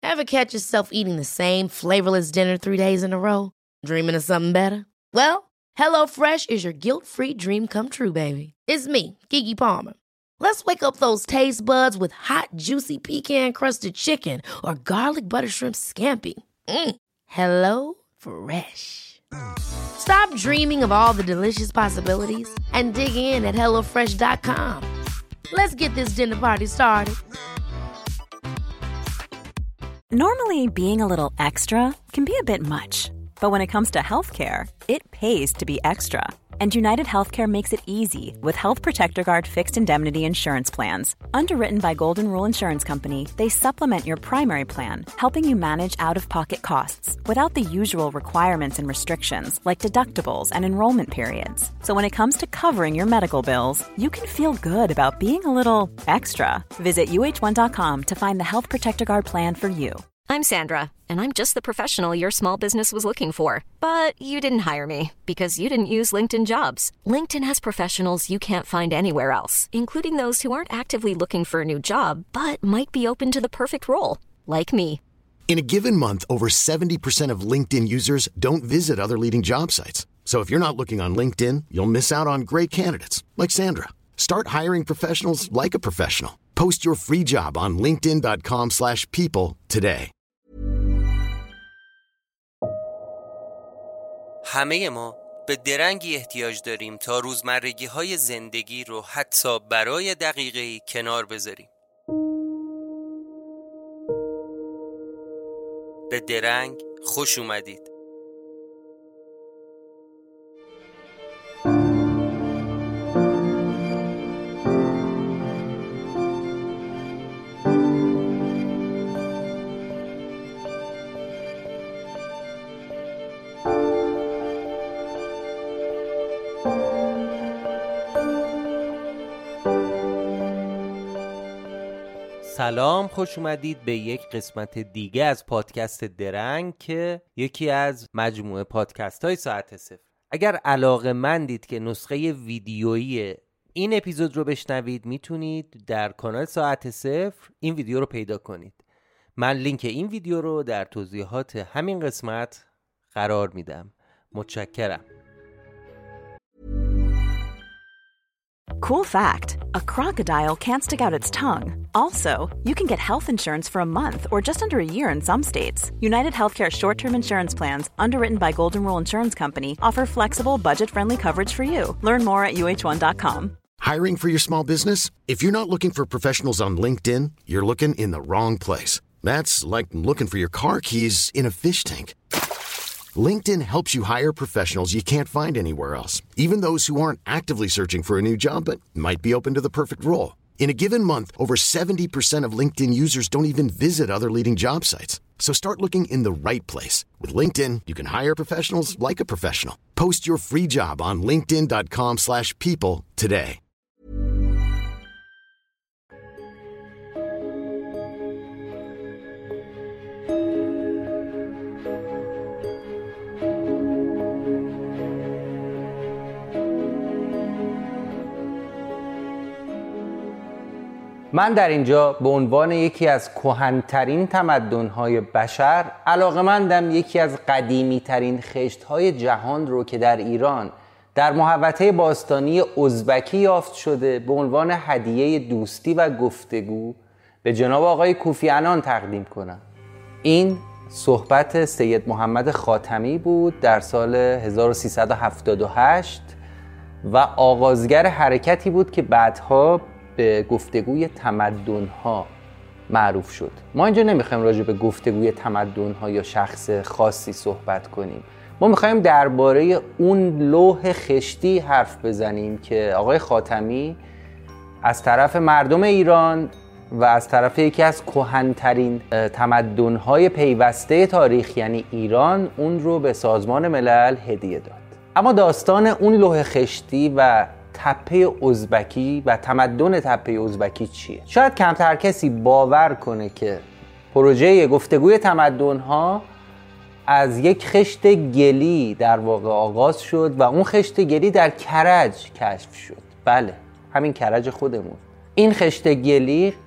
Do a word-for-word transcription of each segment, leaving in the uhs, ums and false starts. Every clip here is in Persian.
Ever catch yourself eating the same flavorless dinner three days in a row? Dreaming of something better? Well, HelloFresh is your guilt-free dream come true, baby. It's me, Keke Palmer. Let's wake up those taste buds with hot, juicy pecan-crusted chicken or garlic butter shrimp scampi. Mm. Hello Fresh. Stop dreaming of all the delicious possibilities and dig in at hello fresh dot com. Let's get this dinner party started. Normally, being a little extra can be a bit much. But when it comes to healthcare, it pays to be extra. And United Healthcare makes it easy with Health Protector Guard fixed indemnity insurance plans. Underwritten by Golden Rule Insurance Company, they supplement your primary plan, helping you manage out-of-pocket costs without the usual requirements and restrictions like deductibles and enrollment periods. So when it comes to covering your medical bills, you can feel good about being a little extra. Visit U H one dot com to find the Health Protector Guard plan for you. I'm Sandra, and I'm just the professional your small business was looking for. But you didn't hire me because you didn't use LinkedIn Jobs. LinkedIn has professionals you can't find anywhere else, including those who aren't actively looking for a new job, but might be open to the perfect role, like me. In a given month, over seventy percent of LinkedIn users don't visit other leading job sites. So if you're not looking on LinkedIn, you'll miss out on great candidates, like Sandra. Start hiring professionals like a professional. Post your free job on linkedin dot com slash people today. همه ما به درنگی احتیاج داریم تا روزمرگی‌های زندگی رو حتی برای دقیقه‌ای کنار بذاریم. به درنگ خوش اومدید. سلام، خوش اومدید به یک قسمت دیگه از پادکست درنگ که یکی از مجموعه پادکست های ساعت صفر. اگر علاقه‌مندید که نسخه ویدیویی این اپیزود رو بشنوید، میتونید در کانال ساعت صفر این ویدیو رو پیدا کنید. من لینک این ویدیو رو در توضیحات همین قسمت قرار میدم. متشکرم. Cool fact, a crocodile can't stick out its tongue. Also, you can get health insurance for a month or just under a year in some states. United Healthcare short-term insurance plans, underwritten by Golden Rule Insurance Company, offer flexible, budget-friendly coverage for you. Learn more at U H one dot com. Hiring for your small business? If you're not looking for professionals on LinkedIn, you're looking in the wrong place. That's like looking for your car keys in a fish tank. LinkedIn helps you hire professionals you can't find anywhere else, even those who aren't actively searching for a new job but might be open to the perfect role. In a given month, over seventy percent of LinkedIn users don't even visit other leading job sites. So start looking in the right place. With LinkedIn, you can hire professionals like a professional. Post your free job on linkedin dot com slash people today. من در اینجا به عنوان یکی از کهن‌ترین تمدن‌های بشر علاقه‌مندم یکی از قدیمی‌ترین خشت‌های جهان رو که در ایران در محوطه باستانی ازبکی یافت شده به عنوان هدیه دوستی و گفتگو به جناب آقای کوفی عنان تقدیم کنم. این صحبت سید محمد خاتمی بود در سال هزار و سیصد و هفتاد و هشت و آغازگر حرکتی بود که بعدها به گفتگوی تمدن‌ها معروف شد. ما اینجا نمیخوایم راجع به گفتگوی تمدن‌ها یا شخص خاصی صحبت کنیم. ما میخوایم درباره اون لوح خشتی حرف بزنیم که آقای خاتمی از طرف مردم ایران و از طرف یکی از کهن‌ترین تمدن‌های پیوسته تاریخ یعنی ایران اون رو به سازمان ملل هدیه داد. اما داستان اون لوح خشتی و تپه ازبکی و تمدن تپه ازبکی چیه؟ شاید کمتر کسی باور کنه که پروژه گفتگوی تمدن‌ها از یک خشت گلی در واقع آغاز شد و اون خشت گلی در کرج کشف شد. بله، همین کرج خودمون. این خشت گلی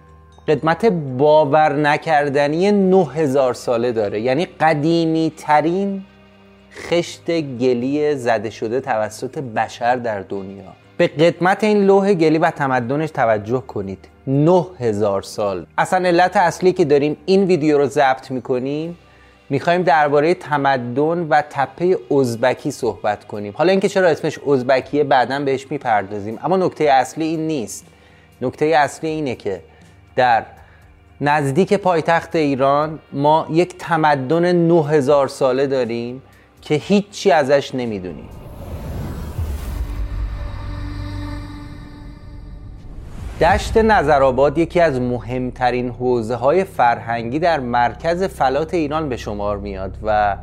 قدمت باور نکردنی نه هزار ساله داره، یعنی قدیمی ترین خشت گلی زده شده توسط بشر در دنیا. به قدمت این لوح گلی و تمدنش توجه کنید، نه هزار سال. اصلا علت اصلی که داریم این ویدیو رو ضبط میکنیم، میخوایم درباره تمدن و تپه ازبکی صحبت کنیم. حالا اینکه چرا اسمش ازبکیه بعداً بهش میپردازیم، اما نکته اصلی این نیست. نکته اصلی اینه که در نزدیک پایتخت ایران ما یک تمدن نه هزار ساله داریم که هیچی ازش نمیدونیم. دشت نظرآباد یکی از مهمترین حوزه‌های فرهنگی در مرکز فلات ایران به شمار میاد و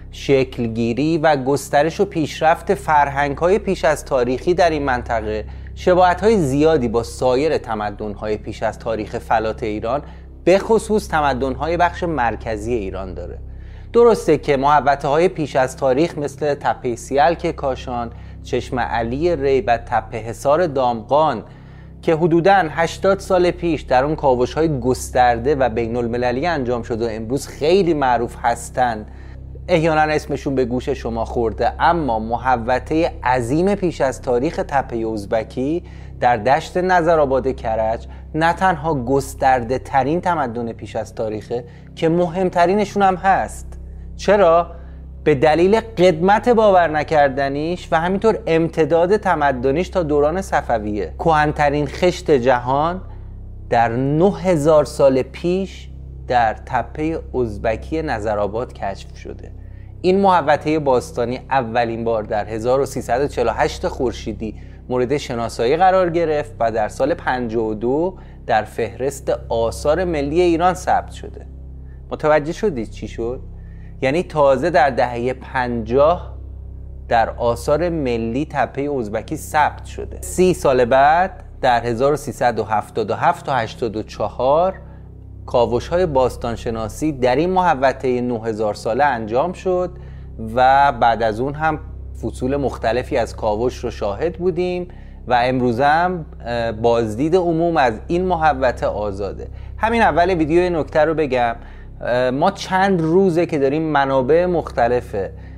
شکلگیری و گسترش و پیشرفت فرهنگ‌های پیش از تاریخی در این منطقه شباهت‌های زیادی با سایر تمدن‌های پیش از تاریخ فلات ایران، به خصوص تمدن‌های بخش مرکزی ایران داره. درسته که محوطه‌های پیش از تاریخ مثل تپه سیلک کاشان، چشم علی ری و تپه حصار دامغان که حدوداً هشتاد سال پیش در اون کاوش‌های گسترده و بین‌المللی انجام شده و امروز خیلی معروف هستن، احیانا اسمشون به گوش شما خورده، اما محوطه عظیم پیش از تاریخ تپه ازبکی در دشت نظرآباد کرج نه تنها گسترده ترین تمدن پیش از تاریخه که مهمترینشون هم هست. چرا؟ به دلیل قدمت باور نکردنیش و همینطور امتداد تمدنیش تا دوران صفویه. کهن‌ترین خشت جهان در نه هزار سال پیش در تپه ازبکی نظرآباد کشف شده. این محوطه باستانی اولین بار در هزار و سیصد و چهل و هشت خورشیدی مورد شناسایی قرار گرفت و در سال پنجاه و دو در فهرست آثار ملی ایران ثبت شده. متوجه شدید چی شد؟ یعنی تازه در دهه پنجاه در آثار ملی تپه ازبکی ثبت شده. سی سال بعد در هزار و سیصد و هفتاد و هفت تا هشتاد و چهار کاوش‌های باستانشناسی در این محوطه نه هزار ساله انجام شد و بعد از اون هم فصول مختلفی از کاوش رو شاهد بودیم و امروز هم بازدید عموم از این محوطه آزاده. همین اول ویدیو نکته رو بگم، ما چند روزه که داریم منابع مختلف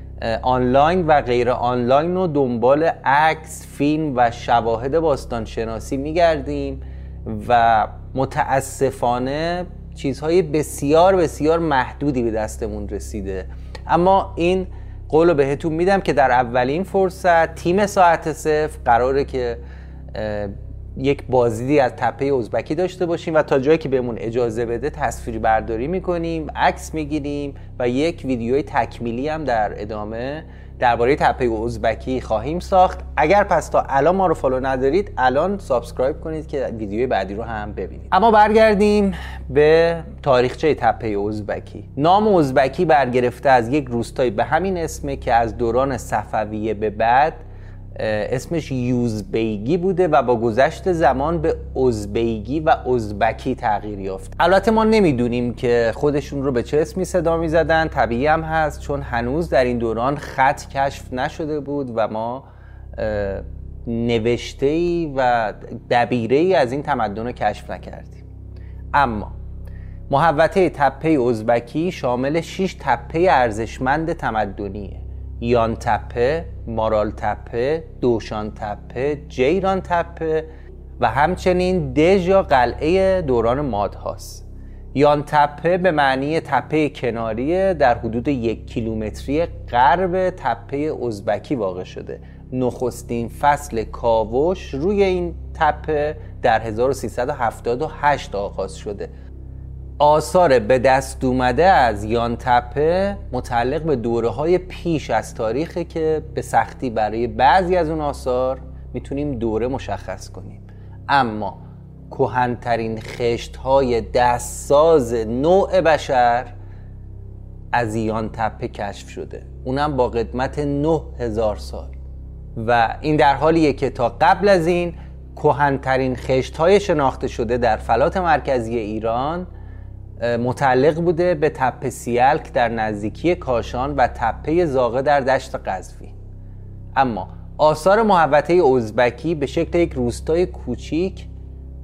آنلاین و غیر آنلاین رو دنبال عکس، فیلم و شواهد باستانشناسی میگردیم و متاسفانه چیزهای بسیار بسیار محدودی به دستمون رسیده. اما این قولو بهتون میدم که در اولین فرصت تیم ساعت صفر قراره که یک بازدیدی از تپه ازبکی داشته باشیم و تا جایی که بهمون اجازه بده تصویر برداری میکنیم، عکس میگیریم و یک ویدیوی تکمیلی هم در ادامه درباره تپه ازبکی خواهیم ساخت. اگر پس تا الان ما رو فالو ندارید، الان سابسکرایب کنید که ویدیوی بعدی رو هم ببینید. اما برگردیم به تاریخچه تپه ازبکی. نام ازبکی برگرفته از یک روستایی به همین اسمه که از دوران صفویه به بعد اسمش یوزبیگی بوده و با گذشت زمان به ازبیگی و ازبکی تغییر یافت. البته ما نمیدونیم که خودشون رو به چه اسمی صدا میزدن، طبیعی هم هست چون هنوز در این دوران خط کشف نشده بود و ما نوشته‌ای و دبیره‌ای از این تمدن رو کشف نکردیم. اما محوطه تپه ازبکی شامل شش تپه ارزشمند تمدنیه: یان تپه، مارال تپه، دوشان تپه، جیران تپه و همچنین دژ یا قلعه دوران مادهاست. یان تپه به معنی تپه کناری در حدود یک کیلومتری غرب تپه ازبکی واقع شده. نخستین فصل کاوش روی این تپه در هزار و سیصد و هفتاد و هشت آغاز شده. آثار به دست اومده از یان تپه متعلق به دوره‌های پیش از تاریخه که به سختی برای بعضی از اون آثار میتونیم دوره مشخص کنیم، اما کهن‌ترین خشت‌های دستساز نوع بشر از یان تپه کشف شده، اونم با قدمت نه هزار سال. و این در حالیه که تا قبل از این کهن‌ترین خشت‌های شناخته شده در فلات مرکزی ایران متعلق بوده به تپه سیلک در نزدیکی کاشان و تپه زاغه در دشت قزوین. اما آثار محوطه ازبکی به شکل یک روستای کوچیک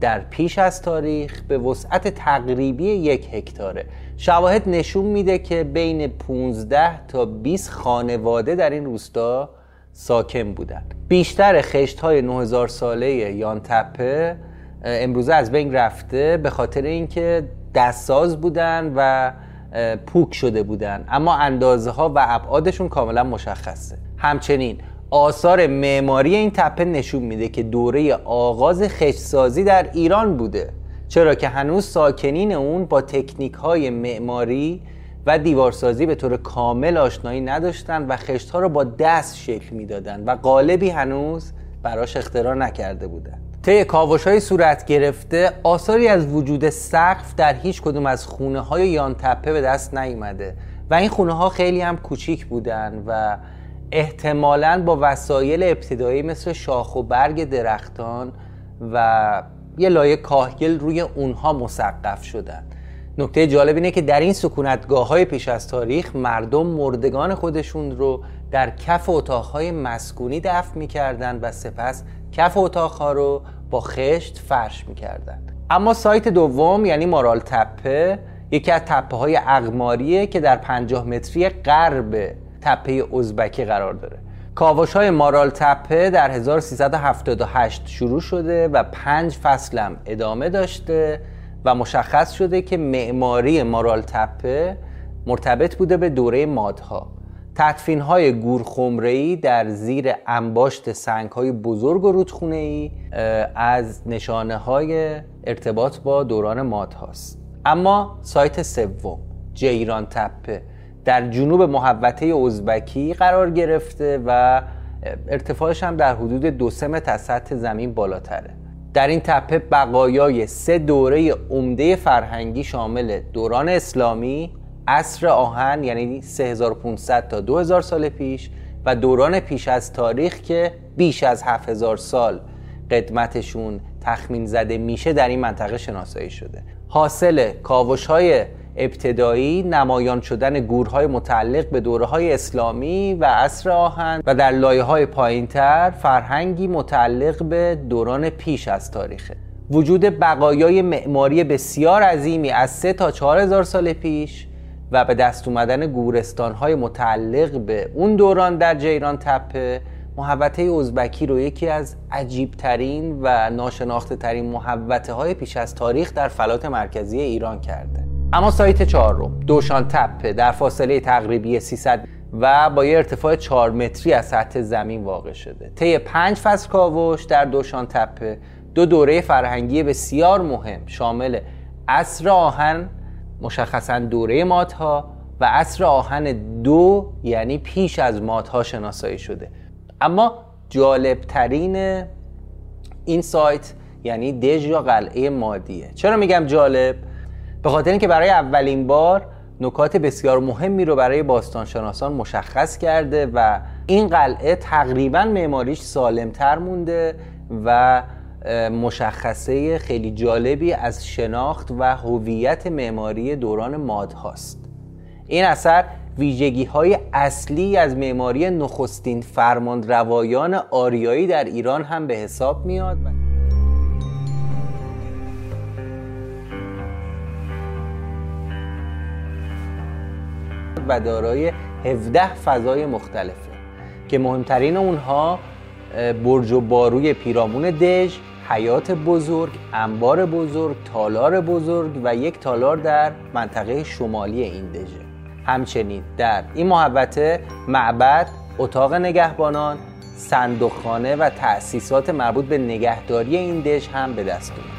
در پیش از تاریخ به وسعت تقریبی یک هکتاره. شواهد نشون میده که بین پانزده تا بیست خانواده در این روستا ساکن بودن. بیشتر خشت‌های نه هزار ساله یان تپه امروزه از بین رفته به خاطر اینکه دستساز بودن و پوک شده بودن، اما اندازه ها و ابعادشون کاملا مشخصه. همچنین آثار معماری این تپه نشون میده که دوره آغاز خشتسازی در ایران بوده، چرا که هنوز ساکنین اون با تکنیک های معماری و دیوارسازی به طور کامل آشنایی نداشتن و خشت‌ها رو با دست شکل میدادن و قالبی هنوز براش اختراع نکرده بودن. طی کاوش‌های صورت گرفته آثاری از وجود سقف در هیچ کدوم از خونه‌های یان تپه به دست نیامده و این خونه‌ها خیلی هم کوچیک بودن و احتمالاً با وسایل ابتدایی مثل شاخ و برگ درختان و یه لایه کاهگل روی اونها مسقف شدن. نکته جالب اینه که در این سکونتگاه‌های پیش از تاریخ مردم مردگان خودشون رو در کف اتاق‌های مسکونی دفن می‌کردن و سپس کف اتاق‌ها رو با خشت فرش می‌کردن. اما سایت دوم یعنی مارال تپه یکی از تپه‌های اقماریه که در پنجاه متری غرب تپه ازبکی قرار داره. کاوش‌های مارال تپه در هزار و سیصد و هفتاد و هشت شروع شده و پنج فصلم ادامه داشته و مشخص شده که معماری مارال تپه مرتبط بوده به دوره مادها. تدفین‌های گورخمره‌ای در زیر انباشت سنگ‌های بزرگ و رودخونه‌ای از نشانه‌های ارتباط با دوران مادهاست. اما سایت سوم جیران تپه در جنوب محوطه ازبکی قرار گرفته و ارتفاعش هم در حدود دو سه متر از سطح زمین بالاتره. در این تپه بقایای سه دوره عمده فرهنگی شامل دوران اسلامی، عصر آهن یعنی سه هزار و پانصد تا دو هزار سال پیش و دوران پیش از تاریخ که بیش از هفت هزار سال قدمتشون تخمین زده میشه در این منطقه شناسایی شده. حاصل کاوش‌های ابتدایی نمایان شدن گورهای متعلق به دوره‌های اسلامی و عصر آهن و در لایه‌های پایین‌تر فرهنگی متعلق به دوران پیش از تاریخه. وجود بقایای معماری بسیار عظیمی از سه تا چهار هزار سال پیش و به دست اومدن گورستان‌های متعلق به اون دوران در جیران تپه محوطه ازبکی رو یکی از عجیب‌ترین و ناشناخته‌ترین محوطه‌های پیش از تاریخ در فلات مرکزی ایران کرده. اما سایت چهارم دوشان تپه در فاصله تقریبی سیصد و با یه ارتفاع چهار متری از سطح زمین واقع شده. طی پنج فصل کاوش در دوشان تپه دو دوره فرهنگی بسیار مهم شامل عصر آهن مشخصاً دوره مادها و عصر آهن دو یعنی پیش از مادها شناسایی شده. اما جالبترین این سایت یعنی دژ یا قلعه مادیه. چرا میگم جالب؟ به خاطر اینکه برای اولین بار نکات بسیار مهمی رو برای باستانشناسان مشخص کرده و این قلعه تقریباً معماریش سالمتر مونده و مشخصه خیلی جالبی از شناخت و هویت معماری دوران مادهاست. این اثر ویژگی‌های اصلی از معماری نخستین فرمانروایان آریایی در ایران هم به حساب میاد و دارای هفده فضای مختلفه که مهمترین اونها برج و باروی پیرامون دژ، حیاط بزرگ، انبار بزرگ، تالار بزرگ و یک تالار در منطقه شمالی این دژه. همچنین در این محوطه معبد، اتاق نگهبانان، صندوقخانه و تأسیسات مربوط به نگهداری این دژ هم به دست اومد.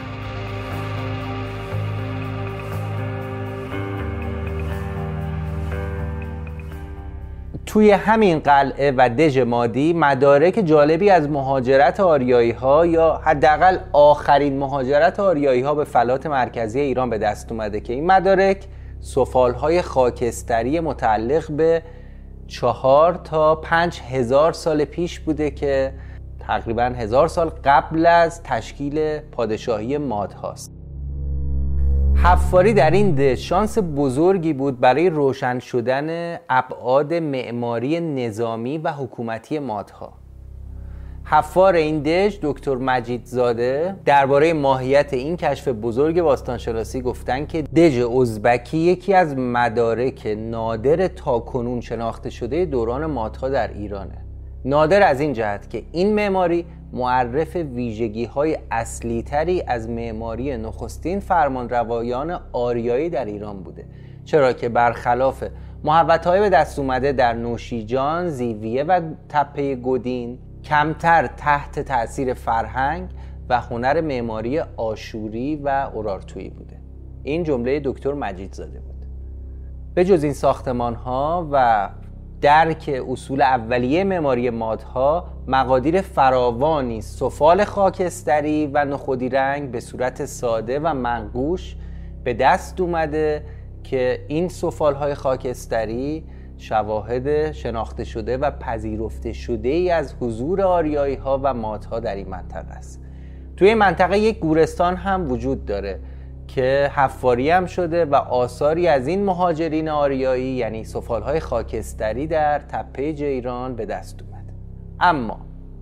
توی همین قلعه و دژ مادی مدارک جالبی از مهاجرت آریایی ها یا حداقل آخرین مهاجرت آریایی ها به فلات مرکزی ایران به دست اومده که این مدارک سفال های خاکستری متعلق به چهار تا پنج هزار سال پیش بوده که تقریبا هزار سال قبل از تشکیل پادشاهی ماد هاست. حفاری در این دژ شانس بزرگی بود برای روشن شدن ابعاد معماری نظامی و حکومتی مادها. حفار این دژ دکتر مجیدزاده درباره ماهیت این کشف بزرگ باستانشناسی گفتن که دژ ازبکی یکی از مدارک نادر تاکنون شناخته شده دوران مادها در ایرانه. نادر از این جهت که این معماری معرف ویژگی‌های اصلی‌تری از معماری نخستین فرمانروایان آریایی در ایران بوده، چرا که برخلاف محوطه‌های به دست اومده در نوشیجان، زیویه و تپه گدین کمتر تحت تأثیر فرهنگ و هنر معماری آشوری و اورارتویی بوده. این جمله دکتر مجیدزاده بود. به جز این ساختمان‌ها و درک اصول اولیه معماری مادها، مقادیر فراوانی سفال خاکستری و نخودی رنگ به صورت ساده و منقوش به دست اومده که این سفال‌های خاکستری شواهد شناخته شده و پذیرفته شده ای از حضور آریایی ها و مادها در این منطقه است. توی این منطقه یک گورستان هم وجود داره که حفاری هم شده و آثاری از این مهاجرین آریایی یعنی سفالهای خاکستری در تپه جیران به دست اومد. اما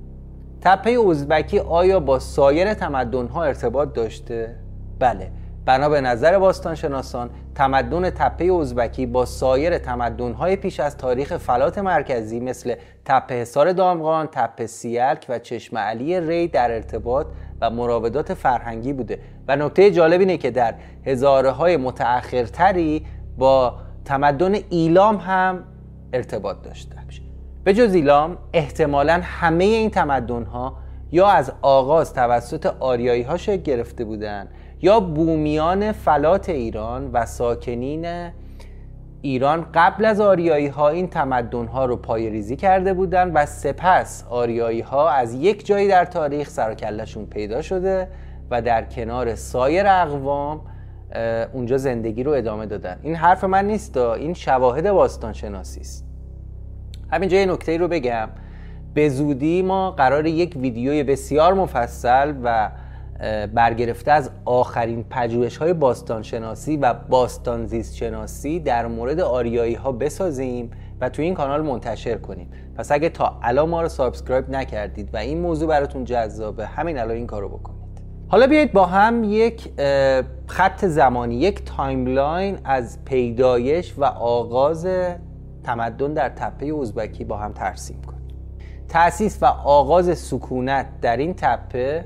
تپه ازبکی آیا با سایر تمدن‌ها ارتباط داشته؟ بله. بنا به نظر باستانشناسان تمدن تپه ازبکی با سایر تمدن‌های پیش از تاریخ فلات مرکزی مثل تپه حصار دامغان، تپه سیلک و چشم علی ری در ارتباط و مراودات فرهنگی بوده و نکته جالب اینه که در هزاره‌های متأخرتری با تمدن ایلام هم ارتباط داشته. به جز ایلام احتمالاً همه این تمدن‌ها یا از آغاز توسط آریایی‌ها شکل گرفته بودند یا بومیان فلات ایران و ساکنین ایران قبل از آریایی ها این تمدن ها رو پایه‌ریزی کرده بودن و سپس آریایی ها از یک جایی در تاریخ سر و کله‌شون پیدا شده و در کنار سایر اقوام اونجا زندگی رو ادامه دادن. این حرف من نیست، این شواهد باستان شناسی است. همینجا یه نکته رو بگم، به زودی ما قرار یک ویدیوی بسیار مفصل و برگرفته از آخرین پژوهش‌های باستانشناسی و باستانزیست شناسی در مورد آریایی ها بسازیم و توی این کانال منتشر کنیم. پس اگه تا الان ما رو سابسکرایب نکردید و این موضوع براتون جذابه، همین الان این کارو بکنید. حالا بیایید با هم یک خط زمانی، یک تایملاین از پیدایش و آغاز تمدن در تپه ازبکی با هم ترسیم کنیم. تأسیس و آغاز سکونت در این تپه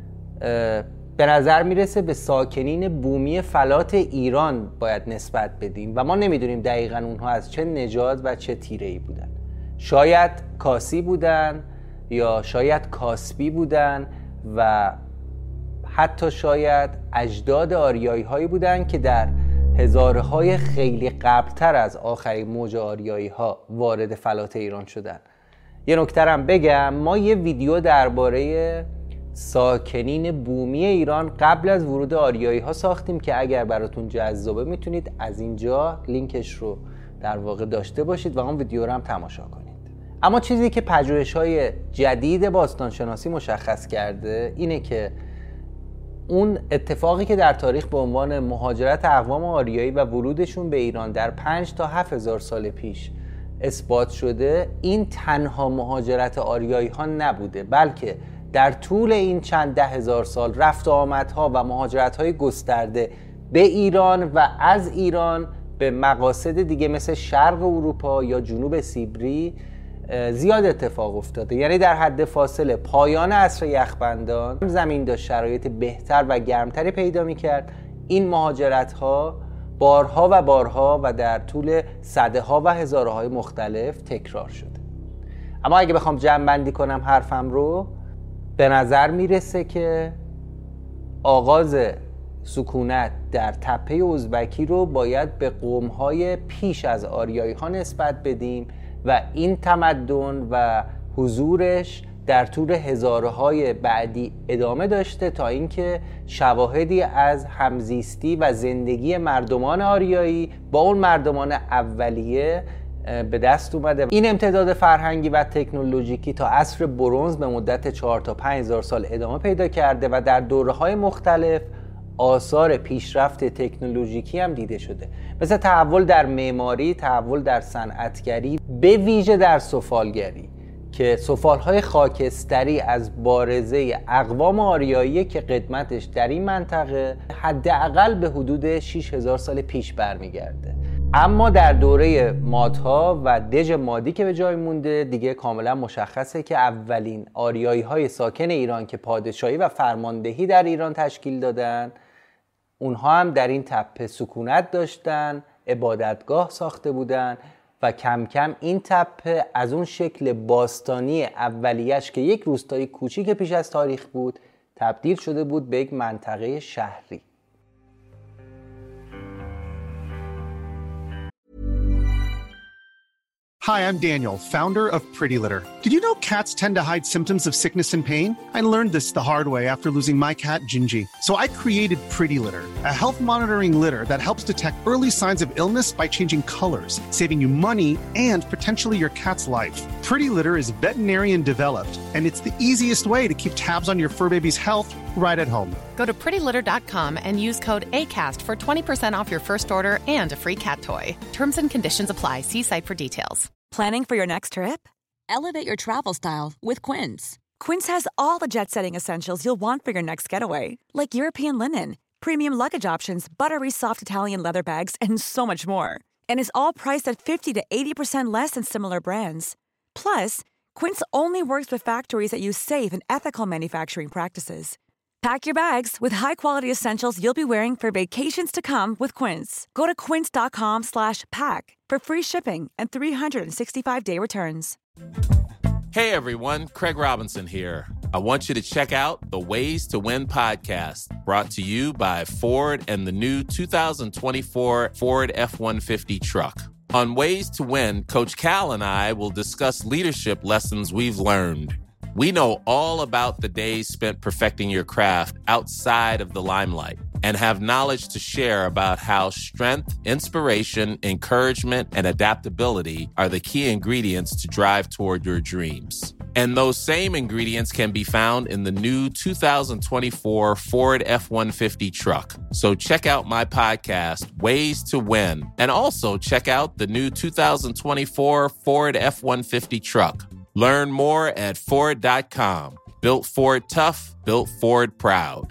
به نظر میرسه به ساکنین بومی فلات ایران باید نسبت بدیم و ما نمیدونیم دقیقاً اونها از چه نژاد و چه تیره‌ای بودن. شاید کاسی بودن یا شاید کاسبی بودن و حتی شاید اجداد آریایی هایی بودن که در هزارهای خیلی قبلتر از آخرین موج آریایی ها وارد فلات ایران شدن. یه نکته هم بگم، ما یه ویدیو درباره ساکنین بومی ایران قبل از ورود آریایی ها ساختیم که اگر براتون جذابه میتونید از اینجا لینکش رو در واقع داشته باشید و اون ویدیو رو هم تماشا کنید. اما چیزی که پژوهش‌های جدید باستانشناسی مشخص کرده اینه که اون اتفاقی که در تاریخ به عنوان مهاجرت اقوام آریایی و ورودشون به ایران در پنج تا هفت هزار سال پیش اثبات شده، این تنها مهاجرت آریایی ها نبوده، بلکه در طول این چند ده هزار سال رفت و آمدها و مهاجرت‌های گسترده به ایران و از ایران به مقاصد دیگه مثل شرق اروپا یا جنوب سیبری زیاد اتفاق افتاده. یعنی در حد فاصله پایان عصر یخبندان زمین داشت شرایط بهتر و گرمتری پیدا می‌کرد. این مهاجرت‌ها بارها و بارها و در طول صدها و هزارهای مختلف تکرار شده. اما اگه بخوام جمع‌بندی کنم حرفم رو، به نظر میرسه که آغاز سکونت در تپه ازبکی رو باید به قوم‌های پیش از آریایی ها نسبت بدیم و این تمدن و حضورش در طول هزارهای بعدی ادامه داشته تا اینکه شواهدی از همزیستی و زندگی مردمان آریایی با اون مردمان اولیه به دست اومده. این امتداد فرهنگی و تکنولوژیکی تا عصر برنز به مدت چهار تا پنج هزار سال ادامه پیدا کرده و در دوره‌های مختلف آثار پیشرفت تکنولوژیکی هم دیده شده، مثل تحول در معماری، تحول در صنعتگری، به ویژه در سفالگری که سفالهای خاکستری از بارزه اقوام آریایی که قدمتش در این منطقه حداقل به حدود شش هزار سال پیش برمیگرده. اما در دوره مادها و دژ مادی که به جای مونده دیگه کاملا مشخصه که اولین آریایی های ساکن ایران که پادشاهی و فرماندهی در ایران تشکیل دادن، اونها هم در این تپه سکونت داشتن، عبادتگاه ساخته بودن و کم کم این تپه از اون شکل باستانی اولیش که یک روستای کوچیک پیش از تاریخ بود تبدیل شده بود به یک منطقه شهری. Hi, I'm Daniel, founder of Pretty Litter. Did you know cats tend to hide symptoms of sickness and pain? I learned this the hard way after losing my cat, Gingy. So I created Pretty Litter, a health monitoring litter that helps detect early signs of illness by changing colors, saving you money and potentially your cat's life. Pretty Litter is veterinarian developed, and it's the easiest way to keep tabs on your fur baby's health right at home. Go to pretty litter dot com and use code ACAST for twenty percent off your first order and a free cat toy. Terms and conditions apply. See site for details. Planning for your next trip? Elevate your travel style with Quince. Quince has all the jet-setting essentials you'll want for your next getaway, like European linen, premium luggage options, buttery soft Italian leather bags, and so much more. And is all priced at fifty to eighty percent less than similar brands. Plus, Quince only works with factories that use safe and ethical manufacturing practices. Pack your bags with high-quality essentials you'll be wearing for vacations to come with Quince. Go to quince dot com slash pack for free shipping and three sixty-five day returns. Hey everyone, Craig Robinson here. I want you to check out the Ways to Win podcast, brought to you by Ford and the new two thousand twenty-four Ford F one fifty truck. On Ways to Win, Coach Cal and I will discuss leadership lessons we've learned. We know all about the days spent perfecting your craft outside of the limelight and have knowledge to share about how strength, inspiration, encouragement, and adaptability are the key ingredients to drive toward your dreams. And those same ingredients can be found in the new two thousand twenty-four Ford F one fifty truck. So check out my podcast, Ways to Win, and also check out the new two thousand twenty-four Ford F one fifty truck. Learn more at Ford dot com. Built Ford tough, built Ford proud.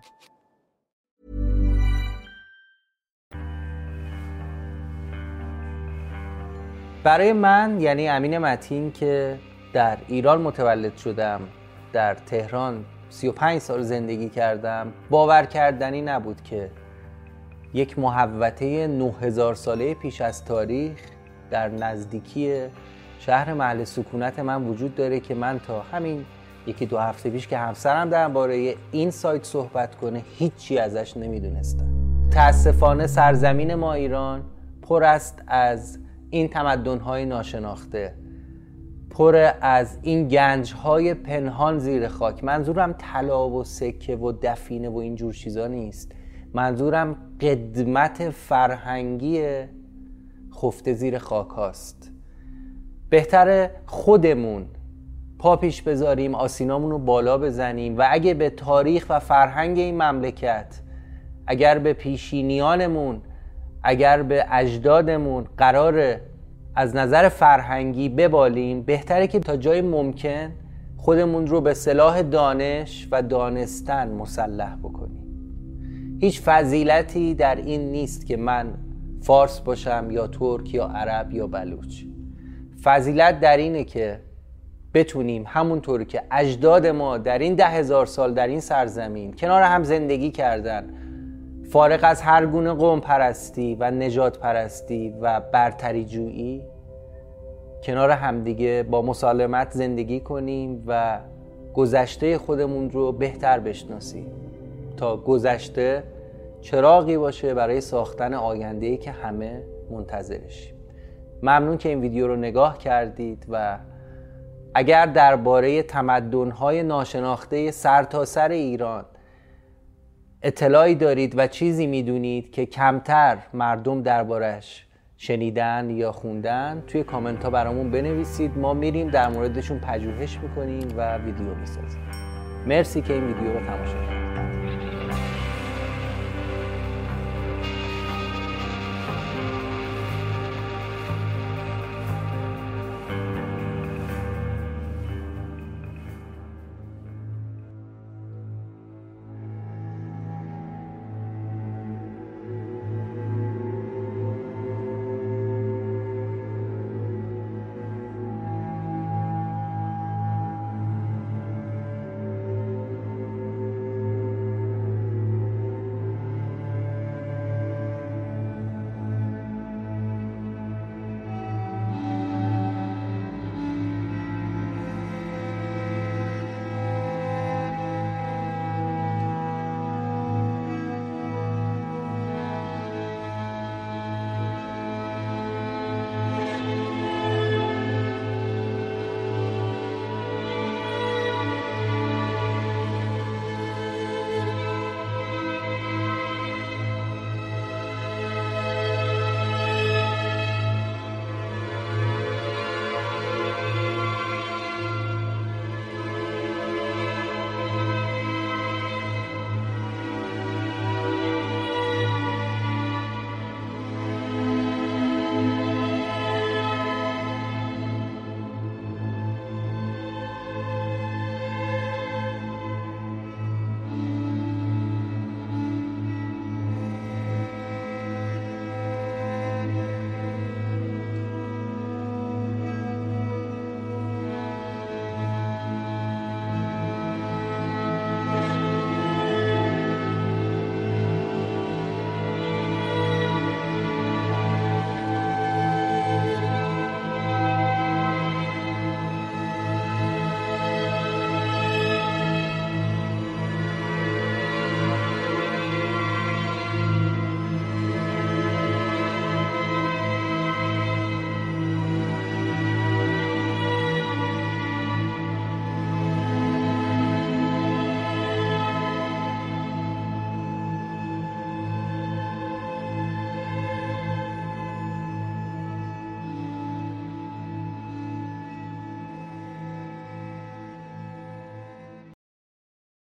برای من یعنی امین متین که در ایران متولد شدم، در تهران سی و پنج سال زندگی کردم، باور کردنی نبود که یک محوطه نه هزار ساله پیش از تاریخ در نزدیکی شهر محل سکونت من وجود داره که من تا همین یکی دو هفته پیش که همسرم درباره این سایت صحبت کنه هیچی ازش نمیدونستم. متاسفانه سرزمین ما ایران پر است از این تمدن‌های ناشناخته، پر از این گنج‌های پنهان زیر خاک. منظورم طلا و سکه و دفینه و اینجور چیزا نیست. منظورم قدمت فرهنگی خفته زیر خاک هاست. بهتره خودمون پا پیش بذاریم، آسینامون رو بالا بزنیم و اگه به تاریخ و فرهنگ این مملکت، اگر به پیشینیانمون، اگر به اجدادمون قراره از نظر فرهنگی ببالیم، بهتره که تا جای ممکن خودمون رو به سلاح دانش و دانستن مسلح بکنیم. هیچ فضیلتی در این نیست که من فارس باشم یا ترک یا عرب یا بلوچ. فضیلت در اینه که بتونیم همونطور که اجداد ما در این ده هزار سال در این سرزمین کنار هم زندگی کردن، فارغ از هر گونه قوم پرستی و نژاد پرستی و برتری جویی، کنار همدیگه با مسالمت زندگی کنیم و گذشته خودمون رو بهتر بشناسیم تا گذشته چراغی باشه برای ساختن آینده‌ای که همه منتظرشیم. ممنون که این ویدیو رو نگاه کردید و اگر درباره تمدن‌های ناشناخته سرتاسر ایران اطلاعی دارید و چیزی میدونید که کمتر مردم دربارش شنیدن یا خوندن، توی کامنت ها برامون بنویسید. ما میریم در موردشون پژوهش میکنیم و ویدیو میسازیم. مرسی که این ویدیو رو تماشا کردید.